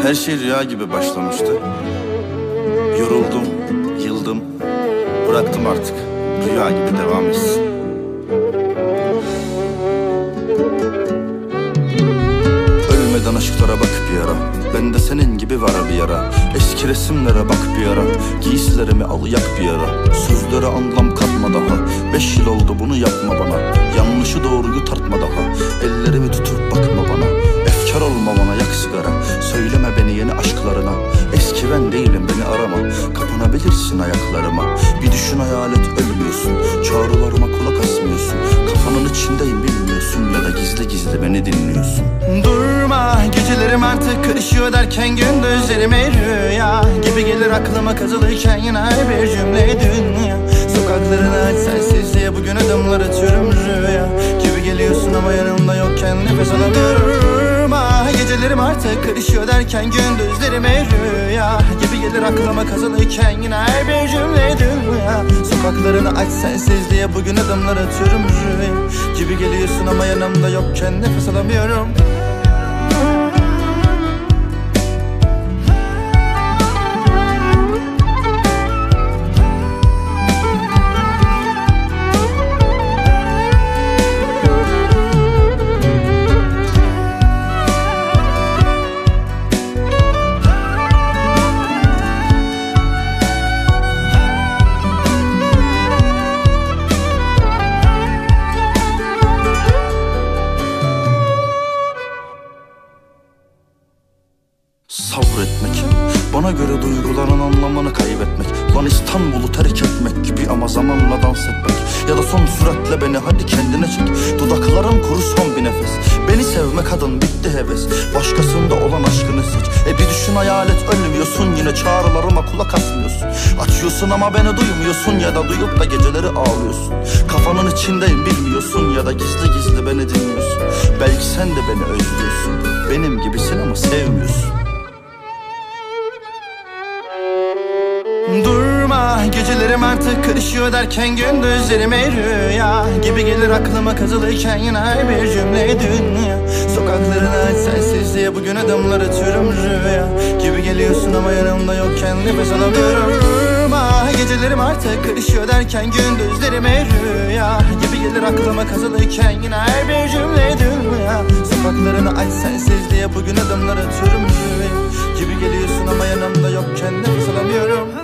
Her şey rüya gibi başlamıştı. Yoruldum, yıldım, bıraktım artık. Rüya gibi devam etsin. Ölmeden aşklara bak bir ara. Bende senin gibi var bir yara. Eski resimlere bak bir ara. Giysilerimi al yak bir ara. Sözlere anlam katma daha. 5 yıl oldu bunu yapma bana. Yanlışı doğruyu tartma daha. Ellerimi tutup bakma bana. Efkar olma bana, yak sigara. Söyleme beni yeni aşklarına. Eski ben değilim, beni arama. Kapanabilirsin ayaklarıma. Bir düşün, hayal et, ölmüyorsun. Çağrılarıma kulak asmıyorsun. Kafanın içindeyim, bilmiyorsun. Ya da gizli gizli beni dinliyorsun. Durma, gecelerim artık karışıyor derken gündüzlerime rüya gibi gelir aklıma kazılırken yine her bir cümle dünya. Sokaklarını aç sensizliğe, bugün adımlar atıyorum rüya gibi geliyorsun ama yanımda yokken nefes alamıyorum. Gecelerim artık karışıyor derken gündüzlerime rüya gibi gelir aklıma kazılırken yine her bir cümle dünya. Sokaklarını aç sensizliğe, bugün adımlar atıyorum rüya gibi geliyorsun ama yanımda yokken nefes alamıyorum. Sabretmek, bana göre duyguların anlamını kaybetmek. Lan İstanbul'u terk etmek gibi ama zamanla dans etmek. Ya da son süratle beni hadi kendine çek. Dudaklarım kuru son bir nefes. Beni sevme kadın, bitti heves. Başkasında olan aşkını seç. Bir düşün, hayal et, ölmüyorsun. Yine çağrılarıma kulak asmıyorsun. Açıyorsun ama beni duymuyorsun. Ya da duyup da geceleri ağlıyorsun. Kafanın içindeyim, bilmiyorsun. Ya da gizli gizli beni dinliyorsun. Belki sen de beni özlüyorsun. Benim gibisin ama sevmiyorsun. Durma, gecelerim artık karışıyor derken gündüzlerime rüya gibi gelir aklıma kazılırken yine her bir cümle dünya. Sokaklarını aç sensizliğe, bugün adımlar atıyorum rüya gibi geliyorsun ama yanımda yokken nefes alamıyorum. Durma, gecelerim artık karışıyor derken gündüzlerime rüya gibi gelir aklıma kazılırken yine her bir cümle dünya. Sokaklarını aç sensizliğe, bugün adımlar atıyorum rüya gibi geliyorsun ama yanımda yokken nefes alamıyorum.